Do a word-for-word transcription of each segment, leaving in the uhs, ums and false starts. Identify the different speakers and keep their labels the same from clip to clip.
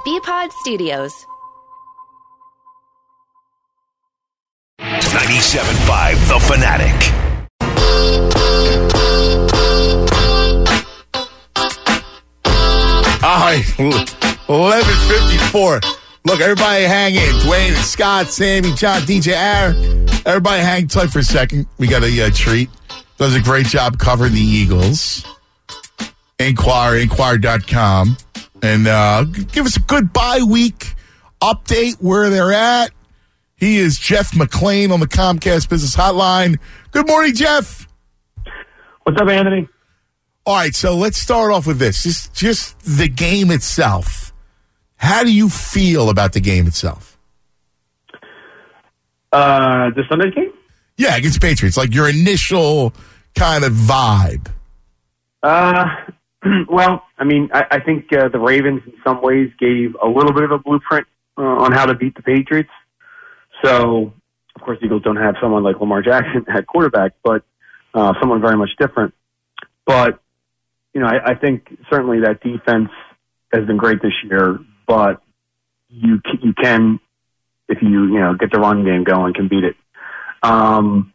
Speaker 1: B-Pod Studios.
Speaker 2: ninety-seven point five The Fanatic.
Speaker 3: All right, eleven fifty-four. Look, everybody hang in. Dwayne and Scott, Sammy, John, D J Aaron. Everybody hang tight for a second. We got a uh, treat. Does a great job covering the Eagles. Inquire, inquire dot com. And uh, give us a good bye week update where they're at. He is Jeff McClain on the Comcast Business Hotline. Good morning, Jeff.
Speaker 4: What's up, Anthony?
Speaker 3: All right, so let's start off with this. Just, just the game itself. How do you feel about the game itself?
Speaker 4: Uh, the Sunday game?
Speaker 3: Yeah, against the Patriots. Like your initial kind of vibe.
Speaker 4: Uh, well, I mean, I, I think uh, the Ravens in some ways gave a little bit of a blueprint uh, on how to beat the Patriots. So, of course, the Eagles don't have someone like Lamar Jackson at quarterback, but uh, someone very much different. But, you know, I, I think certainly that defense has been great this year, but you you can, if you, you know, get the run game going, can beat it. Um,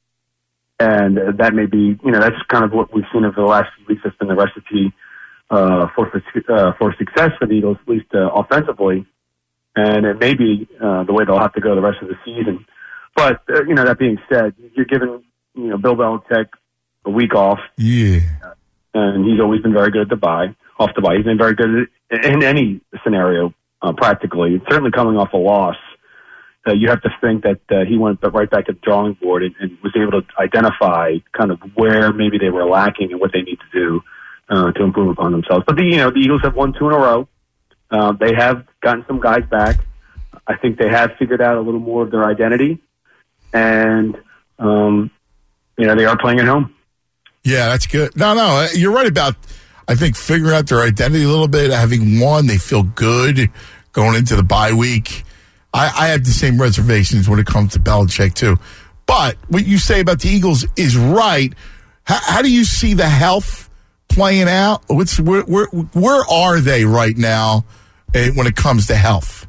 Speaker 4: and that may be, you know, that's kind of what we've seen over the last few weeks. That's been the recipe uh, for uh, for success for the Eagles, at least uh, offensively. And it may be uh, the way they'll have to go the rest of the season. But, uh, you know, that being said, you're giving, you know, Bill Belichick a week off.
Speaker 3: Yeah.
Speaker 4: And he's always been very good at the bye, off the bye. He's been very good at, in any scenario, uh, practically. Certainly coming off a loss, uh, you have to think that uh, he went right back to the drawing board and, and was able to identify kind of where maybe they were lacking and what they need to do uh, to improve upon themselves. But, the, you know, the Eagles have won two in a row. Uh, they have gotten some guys back. I think they have figured out a little more of their identity. And, um, you know, they are playing at home.
Speaker 3: Yeah, that's good. No, no, you're right about, I think, figuring out their identity a little bit. Having won, they feel good going into the bye week. I, I have the same reservations when it comes to Belichick, too. But what you say about the Eagles is right. How, how do you see the health playing out? What's where, where, where are they right now uh, when it comes to health?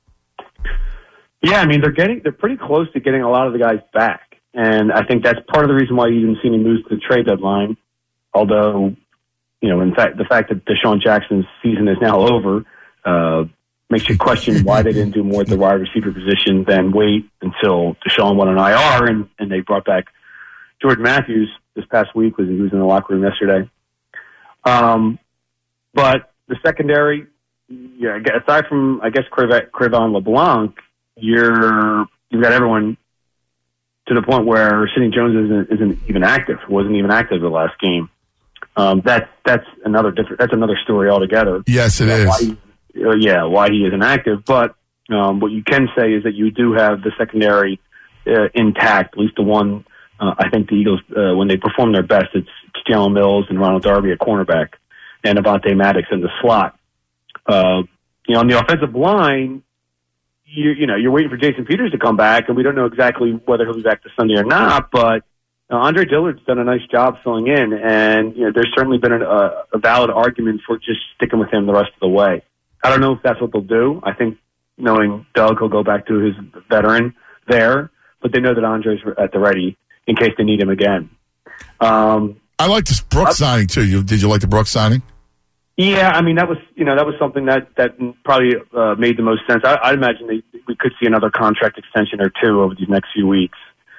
Speaker 4: Yeah, I mean, they're getting they're pretty close to getting a lot of the guys back. And I think that's part of the reason why you didn't see any moves to the trade deadline. Although, you know, in fact, the fact that Deshaun Jackson's season is now over uh, makes you question why they didn't do more at the wide receiver position than wait until Deshaun went on I R and, and they brought back Jordan Matthews this past week. Was he was in the locker room yesterday. Um, but the secondary, yeah, aside from I guess Cre'Von LeBlanc, you're you've got everyone to the point where Sidney Jones isn't, isn't even active. wasn't even active the last game. Um, that that's another different. That's another story altogether.
Speaker 3: Yes, it is.
Speaker 4: Why he, uh, yeah, why he isn't active. But um, what you can say is that you do have the secondary uh, intact. At least the one. Uh, I think the Eagles, uh, when they perform their best, it's, it's Jalen Mills and Ronald Darby at cornerback, and Avonte Maddox in the slot. Uh, you know, on the offensive line. You, you know, you're waiting for Jason Peters to come back, and we don't know exactly whether he'll be back this Sunday or not. But uh, Andre Dillard's done a nice job filling in, and you know, there's certainly been an, uh, a valid argument for just sticking with him the rest of the way. I don't know if that's what they'll do. I think, knowing Doug, he'll go back to his veteran there, but they know that Andre's at the ready in case they need him again. Um,
Speaker 3: I like this Brooks uh, signing too. You, did you like the Brooks signing?
Speaker 4: Yeah, I mean that was you know that was something that that probably uh, made the most sense. I, I imagine they, we could see another contract extension or two over these next few weeks.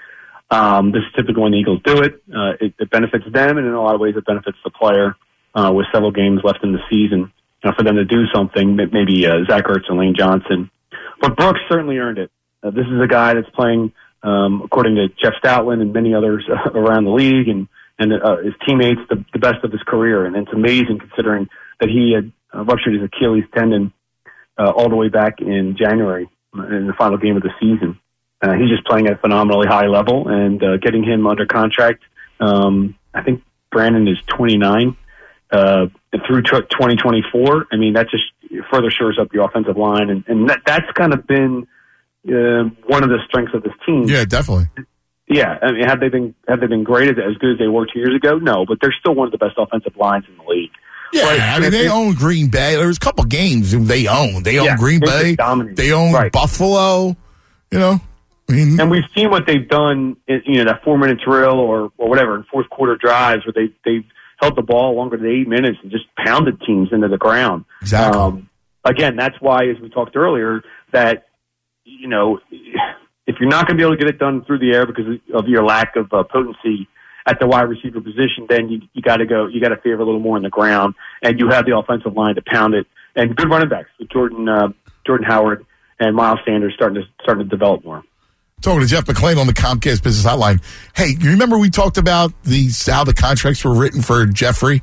Speaker 4: Um, this is typically when the Eagles do it. Uh, it. It benefits them, and in a lot of ways, it benefits the player uh, with several games left in the season. You know, for them to do something, maybe uh, Zach Ertz and Lane Johnson. But Brooks certainly earned it. Uh, this is a guy that's playing, um, according to Jeff Stoutland and many others uh, around the league, and and uh, his teammates, the, the best of his career, and it's amazing considering that he had uh, ruptured his Achilles tendon uh, all the way back in January in the final game of the season. Uh, he's just playing at a phenomenally high level, and uh, getting him under contract. Um, I think Brandon is twenty-nine uh, through twenty twenty-four. I mean, that just further shores up the offensive line, and, and that, that's kind of been uh, one of the strengths of this team.
Speaker 3: Yeah, definitely.
Speaker 4: Yeah, I mean, have they been have they been great as, as good as they were two years ago? No, but they're still one of the best offensive lines in the league.
Speaker 3: Yeah,
Speaker 4: Right.
Speaker 3: I mean, they own Green Bay. There was a couple games they owned. They own
Speaker 4: Yeah,
Speaker 3: Green
Speaker 4: they
Speaker 3: Bay.
Speaker 4: just dominated.
Speaker 3: They own
Speaker 4: Right.
Speaker 3: Buffalo. You know, I mean,
Speaker 4: And we've seen what they've done, in, you know, that four-minute drill or, or whatever, in fourth-quarter drives where they, they've held the ball longer than eight minutes and just pounded teams into the ground.
Speaker 3: Exactly.
Speaker 4: Um, again, that's why, as we talked earlier, that, you know, if you're not going to be able to get it done through the air because of your lack of uh, potency at the wide receiver position, then you you got to go, you got to favor a little more on the ground, and you have the offensive line to pound it. And good running backs with Jordan uh, Jordan Howard and Miles Sanders starting to starting to develop more.
Speaker 3: Talking to Jeff McClain on the Comcast Business Hotline. Hey, you remember we talked about these how the contracts were written for Jeffrey?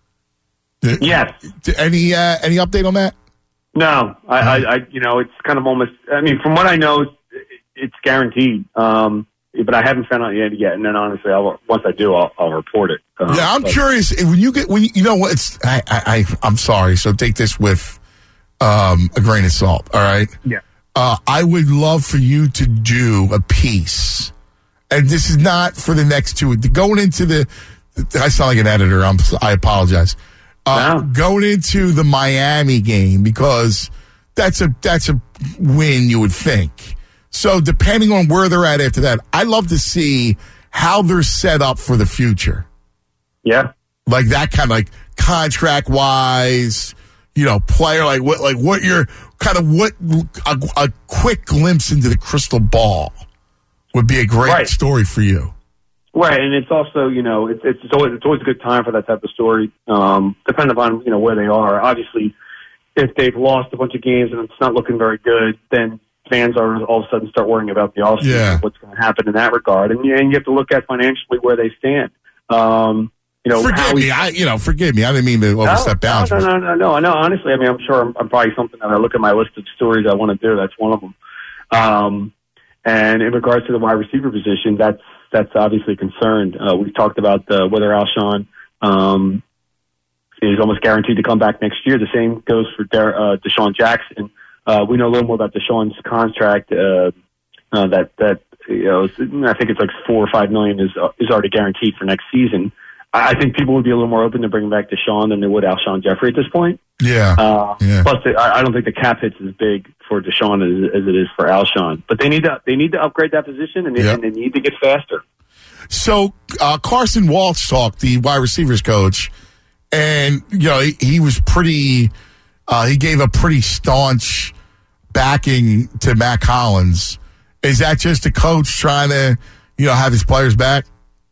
Speaker 4: Yes.
Speaker 3: Any uh, any update on that?
Speaker 4: No, I, I, I, you know, it's kind of almost. I mean, from what I know, it's, it's guaranteed. Um, but I haven't found out yet. Yet, and then honestly, I'll, once I do, I'll, I'll report it. Uh,
Speaker 3: yeah, I'm
Speaker 4: but,
Speaker 3: curious when you get when you, you know what it's. I, I, I I'm sorry. So take this with um, a grain of salt. All right.
Speaker 4: Yeah.
Speaker 3: Uh, I would love for you to do a piece, and this is not for the next two. Going into the, I sound like an editor. I'm. I apologize. Uh,
Speaker 4: Wow.
Speaker 3: Going into the Miami game because that's a that's a win you would think. So depending on where they're at after that, I'd love to see how they're set up for the future.
Speaker 4: Yeah.
Speaker 3: Like that kind of like contract wise, you know, player like what like what you're kind of what a, a quick glimpse into the crystal ball would be a great
Speaker 4: Right.
Speaker 3: story for you.
Speaker 4: Right, and it's also, you know, it's it's always it's always a good time for that type of story. Um, depending on, you know, where they are. Obviously, if they've lost a bunch of games and it's not looking very good, then fans are all of a sudden start worrying about the offseason,
Speaker 3: Yeah.
Speaker 4: what's going to happen in that regard, and, and you have to look at financially where they stand. Um, you know,
Speaker 3: Forgive
Speaker 4: how we-
Speaker 3: me, I you know, forgive me. I didn't mean to overstep
Speaker 4: no,
Speaker 3: boundaries.
Speaker 4: No, no, no, no, no. Honestly, I mean, I'm sure I'm, I'm probably something that I look at my list of stories I want to do. That's one of them. Um, and in regards to the wide receiver position, that's that's obviously concerned. Uh, we've talked about uh, whether Alshon um, is almost guaranteed to come back next year. The same goes for Der- uh, Deshaun Jackson. Uh, we know a little more about Deshaun's contract. Uh, uh, that that you know, I think it's like four or five million is uh, is already guaranteed for next season. I think people would be a little more open to bringing back Deshaun than they would Alshon Jeffrey at this point.
Speaker 3: Yeah.
Speaker 4: Uh,
Speaker 3: yeah.
Speaker 4: Plus, the, I I don't think the cap hit's as big for Deshaun as, as it is for Alshon. But they need to they need to upgrade that position, and they,
Speaker 3: Yep.
Speaker 4: and they need to get faster.
Speaker 3: So uh, Carson Waltz talked, the wide receivers coach, and you know he, he was pretty. Uh, he gave a pretty staunch backing to Matt Collins. Is that just a coach trying to, you know, have his players back?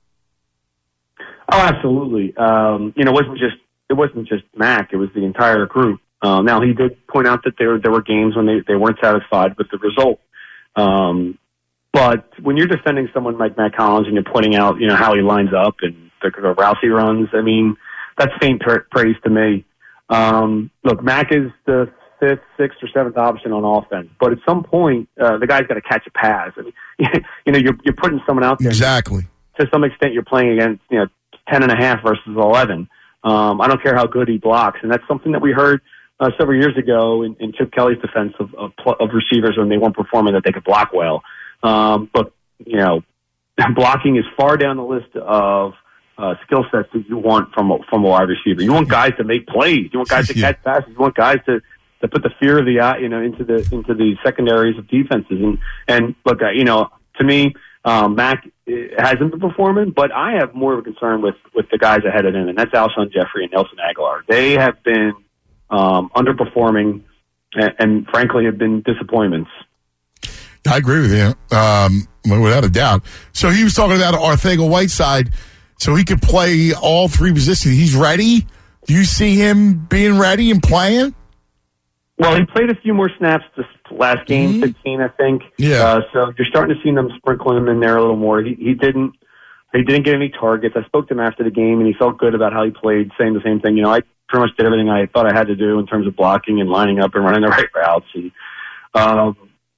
Speaker 4: Oh, absolutely. Um, you know, it wasn't just it wasn't just Mac; it was the entire group. Um, now, he did point out that there there were games when they, they weren't satisfied with the result. Um, but when you're defending someone like Matt Collins and you're pointing out, you know, how he lines up and the, the routes he runs, I mean, that's faint pra- praise to me. Um, look, Mac is the fifth, sixth, or seventh option on offense, but at some point, uh, the guy's got to catch a pass. I mean, you know, you're you're putting someone out there.
Speaker 3: Exactly.
Speaker 4: To some extent, you're playing against, you know, ten and a half versus eleven. Um, I don't care how good he blocks, and that's something that we heard uh, several years ago in, in Chip Kelly's defense of, of, pl- of receivers when they weren't performing that they could block well. Um, but you know, blocking is far down the list of uh, skill sets that you want from a, from a wide receiver. You want guys to make plays. You want guys to
Speaker 3: Yeah.
Speaker 4: catch passes. You want guys to, to put the fear of the eye, you know, into the into the secondaries of defenses. And and look, uh, you know, to me, um, Mac hasn't been performing, but I have more of a concern with, with the guys ahead of him, and that's Alshon Jeffrey and Nelson Aguilar. They have been um, underperforming, and, and frankly, have been disappointments.
Speaker 3: I agree with you, um, without a doubt. So he was talking about Arcega-Whiteside, so he could play all three positions. He's ready. Do you see him being ready and playing?
Speaker 4: Well, he played a few more snaps this last game,
Speaker 3: Mhm.
Speaker 4: fifteen, I think.
Speaker 3: Yeah.
Speaker 4: Uh, so you're starting to see them sprinkling him in there a little more. He, he didn't. He didn't get any targets. I spoke to him after the game, and he felt good about how he played, saying the same thing. You know, I pretty much did everything I thought I had to do in terms of blocking and lining up and running the right routes. And, um,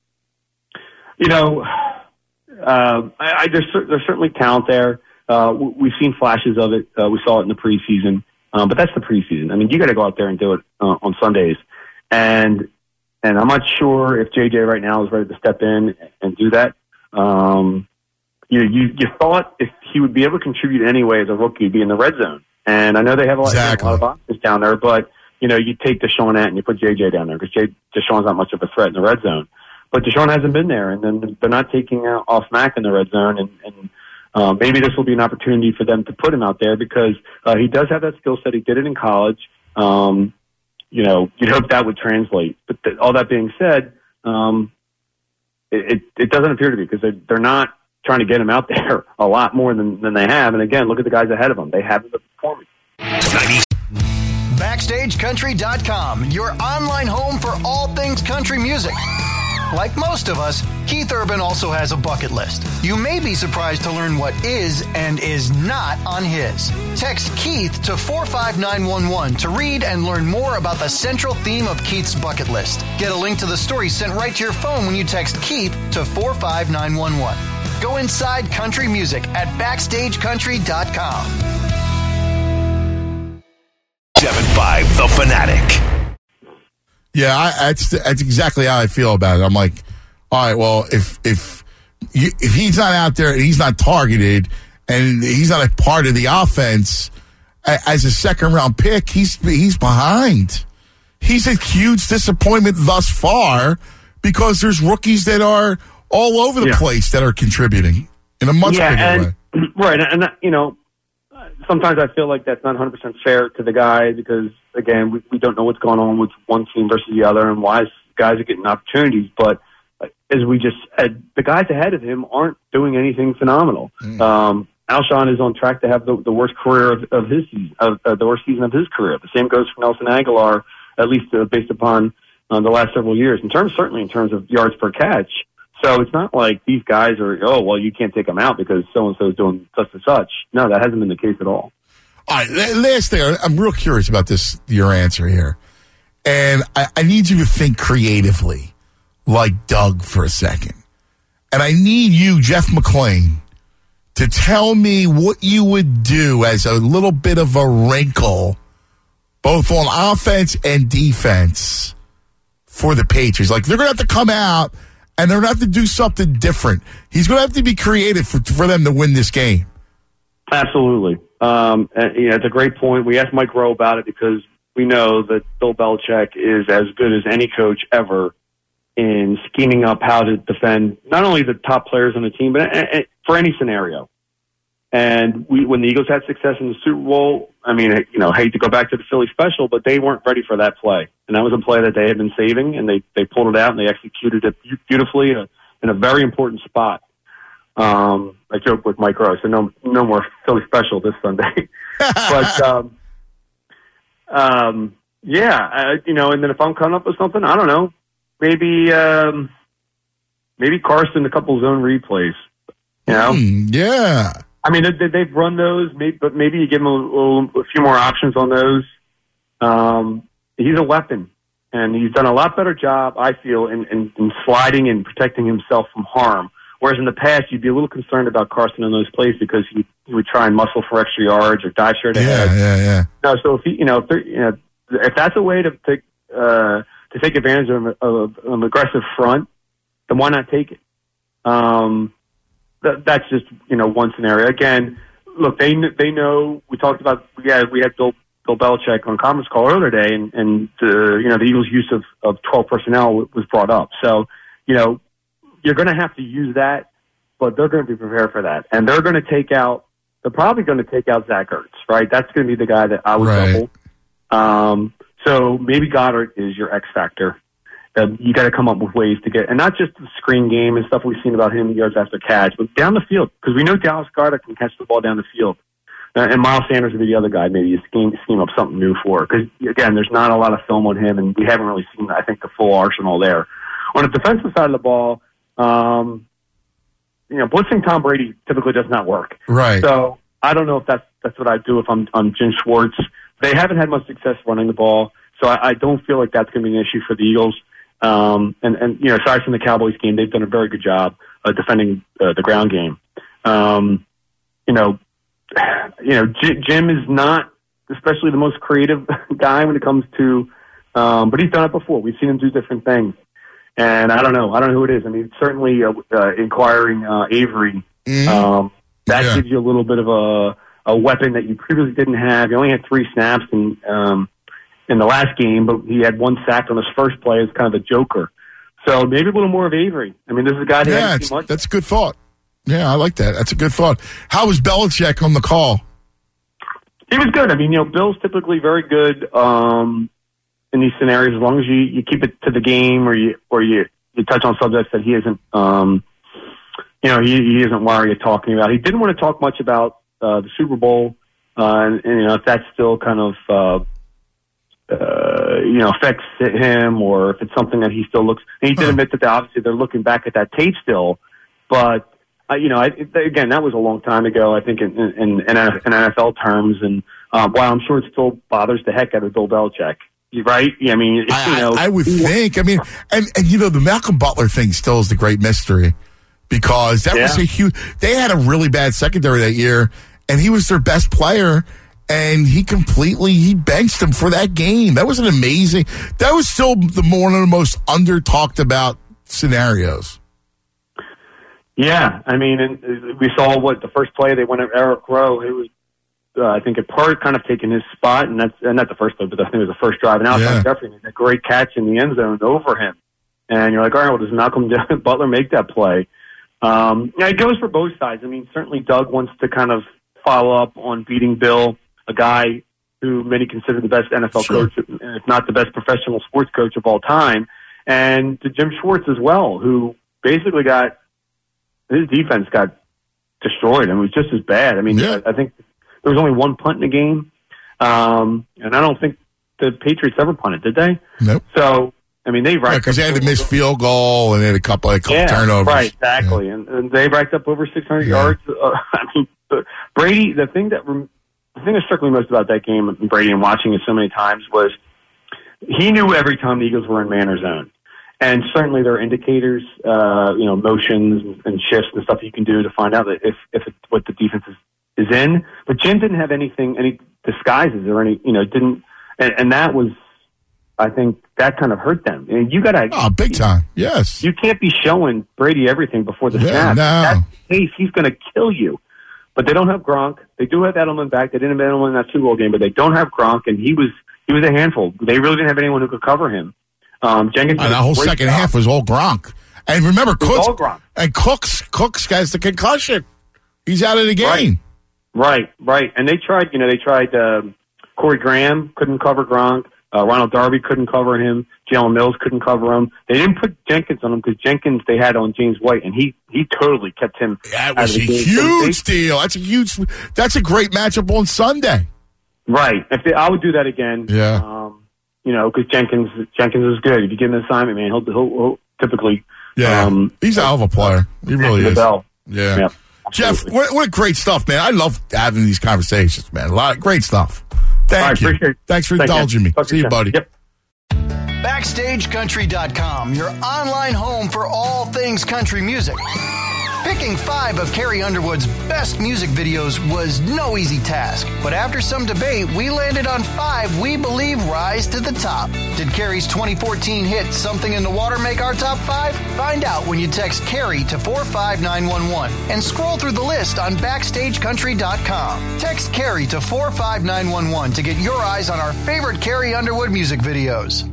Speaker 4: you know, uh, I, I, there's, cer- there's certainly talent there. Uh, we- we've seen flashes of it. Uh, we saw it in the preseason, um, but that's the preseason. I mean, you got to go out there and do it uh, on Sundays. And and I'm not sure if J J right now is ready to step in and do that. Um, you, you you thought if he would be able to contribute anyway as a rookie, he'd be in the red zone. And I know they have a lot,
Speaker 3: exactly.
Speaker 4: a lot of options down there, but, you know, you take Deshaun out and you put J J down there because Deshaun's not much of a threat in the red zone. But Deshaun hasn't been there, and then they're not taking out, off Mac in the red zone. And, and um, maybe this will be an opportunity for them to put him out there because uh, he does have that skill set. He did it in college. Um, you know, you'd hope that would translate. But th- all that being said, um, it, it, it doesn't appear to be because they're, they're not trying to get him out there a lot more than, than they have. And again, look at the guys ahead of them. They haven't been performing.
Speaker 1: Backstage Country dot com, your online home for all things country music. Like most of us, Keith Urban also has a bucket list. You may be surprised to learn what is and is not on his. Text Keith to four five nine one one to read and learn more about the central theme of Keith's bucket list. Get a link to the story sent right to your phone when you text Keith to four five nine one one. Go inside country music at Backstage Country dot com.
Speaker 2: seven five The Fanatic.
Speaker 3: Yeah, I, that's that's exactly how I feel about it. I'm like, all right, well, if if you, if he's not out there and he's not targeted and he's not a part of the offense as a second round pick, he's he's behind. He's a huge disappointment thus far because there's rookies that are all over the
Speaker 4: yeah.
Speaker 3: place that are contributing in a much
Speaker 4: yeah,
Speaker 3: bigger
Speaker 4: and,
Speaker 3: way.
Speaker 4: Right, and you know, sometimes I feel like that's not one hundred percent fair to the guy because, again, we, we don't know what's going on with one team versus the other and why guys are getting opportunities. But as we just said, the guys ahead of him aren't doing anything phenomenal. Mm. Um, Alshon is on track to have the, the worst career of, of his season, of, uh, the worst season of his career. The same goes for Nelson Aguilar, at least uh, based upon uh, the last several years. In terms, certainly in terms of yards per catch. So it's not like these guys are, oh, well, you can't take them out because so-and-so is doing such and such. No, that hasn't been the case at all.
Speaker 3: All right, last thing, I'm real curious about this, your answer here. And I, I need you to think creatively, like Doug, for a second. And I need you, Jeff McClain, to tell me what you would do as a little bit of a wrinkle, both on offense and defense, for the Patriots. Like, they're going to have to come out and they're going to have to do something different. He's going to have to be creative for, for them to win this game.
Speaker 4: Absolutely. Um, and, you know, it's a great point. We asked Mike Rowe about it because we know that Bill Belichick is as good as any coach ever in scheming up how to defend not only the top players on the team, but for any scenario. And we, when the Eagles had success in the Super Bowl, I mean, you know, hate to go back to the Philly special, but they weren't ready for that play. And that was a play that they had been saving, and they, they pulled it out, and they executed it beautifully in a, in a very important spot. Um, I joke with Mike Rowe, so no, no more Philly special this Sunday. but, um, um, yeah, I, you know, and then if I'm coming up with something, I don't know, maybe, um, maybe Carson, a couple zone replays, you know?
Speaker 3: Mm, yeah.
Speaker 4: I mean, they, they've run those, maybe, but maybe you give him a, little, a few more options on those. Um, he's a weapon, and he's done a lot better job, I feel, in, in, in sliding and protecting himself from harm. Whereas in the past, you'd be a little concerned about Carson in those plays because he, he would try and muscle for extra yards or dive straight ahead.
Speaker 3: Yeah, yeah, yeah.
Speaker 4: No, so if he, you know, if, you know, if that's a way to take uh, to take advantage of, of, of an aggressive front, then why not take it? Um, that, that's just you know one scenario. Again, look, they they know. We talked about we had we had Bill Bill Belichick on a conference call earlier today, and and uh, you know the Eagles' use of of twelve personnel was brought up. So you know. You're going to have to use that, but they're going to be prepared for that. And they're going to take out, they're probably going to take out Zach Ertz, right? That's going to be the guy that I would
Speaker 3: right.
Speaker 4: double. Um, so maybe Goddard is your X factor. Um, you got to come up with ways to get, and not just the screen game and stuff we've seen about him yards after catch, but down the field. Because we know Dallas Goedert can catch the ball down the field. Uh, and Miles Sanders would be the other guy maybe you scheme, scheme up something new for. Because, again, there's not a lot of film on him, and we haven't really seen, I think, the full arsenal there. On the defensive side of the ball, Um, you know, blitzing Tom Brady typically does not work.
Speaker 3: Right.
Speaker 4: So I don't know if that's that's what I'd do if I'm I'm Jim Schwartz. They haven't had much success running the ball, so I, I don't feel like that's going to be an issue for the Eagles. Um, and and you know, aside from the Cowboys game, they've done a very good job uh, defending uh, the ground game. Um, you know, you know, J- Jim is not especially the most creative guy when it comes to, um, but he's done it before. We've seen him do different things. And I don't know. I don't know who it is. I mean, certainly uh, uh, inquiring uh, Avery,
Speaker 3: mm-hmm.
Speaker 4: um, that
Speaker 3: yeah.
Speaker 4: gives you a little bit of a a weapon that you previously didn't have. He only had three snaps in um, in the last game, but he had one sack on his first play as kind of a joker. So maybe a little more of Avery. I mean, this is a guy that
Speaker 3: yeah,
Speaker 4: hasn't seen much.
Speaker 3: That's a good thought. Yeah, I like that. That's a good thought. How was Belichick on the call?
Speaker 4: He was good. I mean, you know, Bill's typically very good um, in these scenarios as long as you, you keep it to the game or you or you, you touch on subjects that he isn't, um, you know, he, he isn't worried talking about. He didn't want to talk much about uh, the Super Bowl, uh, and, and you know, if that's still kind of uh, uh, you know affects him or if it's something that he still looks. And he did admit that they, obviously they're looking back at that tape still, but. Uh, you know, I, again, that was a long time ago, I think, in, in, in N F L terms. And um, while I'm sure it still bothers the heck out of Bill Belichick, right? Yeah, I mean,
Speaker 3: I,
Speaker 4: you know.
Speaker 3: I, I would think. I mean, and, and, you know, the Malcolm Butler thing still is the great mystery because that
Speaker 4: yeah.
Speaker 3: was a huge – they had a really bad secondary that year, and he was their best player, and he completely – he benched him for that game. That was an amazing – that was still the one of the most under-talked about scenarios.
Speaker 4: Yeah, I mean, and we saw what the first play they went at Eric Rowe. It was, uh, I think, a part kind of taking his spot, and that's and not the first play, but I think it was the first drive. And Alshon
Speaker 3: yeah.
Speaker 4: Jeffrey made a great catch in the end zone over him, and you're like, all right, well, does Malcolm Butler make that play? Um, yeah, it goes for both sides. I mean, certainly Doug wants to kind of follow up on beating Bill, a guy who many consider the best N F L
Speaker 3: sure.
Speaker 4: coach, if not the best professional sports coach of all time, and to Jim Schwartz as well, who basically got. His defense got destroyed. I mean, it was just as bad. I mean,
Speaker 3: yeah.
Speaker 4: I, I think there was only one punt in the game, um, and I don't think the Patriots ever punted, did they?
Speaker 3: Nope.
Speaker 4: So, I mean, they racked
Speaker 3: because
Speaker 4: up
Speaker 3: they had to miss field goal and they had a couple, a couple
Speaker 4: yeah,
Speaker 3: turnovers.
Speaker 4: Right, exactly, yeah. and, and they racked up over six hundred
Speaker 3: yeah.
Speaker 4: yards. Uh, I mean, Brady. The thing that the thing that struck me most about that game, and Brady, and watching it so many times, was he knew every time the Eagles were in man or zone. And certainly there are indicators, uh, you know, motions and shifts and stuff you can do to find out that if, if it, what the defense is, is in. But Jim didn't have anything, any disguises or any, you know, didn't, and, and that was, I think, that kind of hurt them. And you got to.
Speaker 3: Oh, big time. Yes.
Speaker 4: You can't be showing Brady everything before the
Speaker 3: yeah,
Speaker 4: snap.
Speaker 3: No.
Speaker 4: That's the case. He's going to kill you. But they don't have Gronk. They do have Edelman back. They didn't have Edelman in that Super Bowl game, but they don't have Gronk, and he was he was a handful. They really didn't have anyone who could cover him. Um, Jenkins
Speaker 3: and that whole second
Speaker 4: job.
Speaker 3: half was all Gronk. And remember, Cooks,
Speaker 4: all Gronk.
Speaker 3: and Cooks, Cooks has the concussion. He's out of the game.
Speaker 4: Right, right. right. And they tried, you know, they tried, uh, Corey Graham couldn't cover Gronk. Uh, Ronald Darby couldn't cover him. Jalen Mills couldn't cover him. They didn't put Jenkins on him because Jenkins they had on James White, and he, he totally kept him.
Speaker 3: That was a huge deal. That's a huge, that's a great matchup on Sunday.
Speaker 4: Right. If they, I would do that again.
Speaker 3: Yeah.
Speaker 4: Um, You know, because Jenkins Jenkins is good. If you give him an assignment, man, he'll, he'll, he'll typically.
Speaker 3: Yeah, um, he's a hell of a player. He really is.
Speaker 4: Bell.
Speaker 3: Yeah,
Speaker 4: yeah
Speaker 3: Jeff, what, what great stuff, man! I love having these conversations, man. A lot of great stuff. Thank
Speaker 4: right,
Speaker 3: you.
Speaker 4: Appreciate
Speaker 3: Thanks for
Speaker 4: Thank
Speaker 3: indulging
Speaker 4: you.
Speaker 3: me.
Speaker 4: Talk
Speaker 3: See you, buddy.
Speaker 4: Yep.
Speaker 1: Backstage Country dot com, your online home for all things country music. Picking five of Carrie Underwood's best music videos was no easy task, but after some debate, we landed on five we believe rise to the top. Did Carrie's twenty fourteen hit Something in the Water make our top five? Find out when you text Carrie to four five nine one one and scroll through the list on Backstage Country dot com. Text Carrie to four five nine one one to get your eyes on our favorite Carrie Underwood music videos.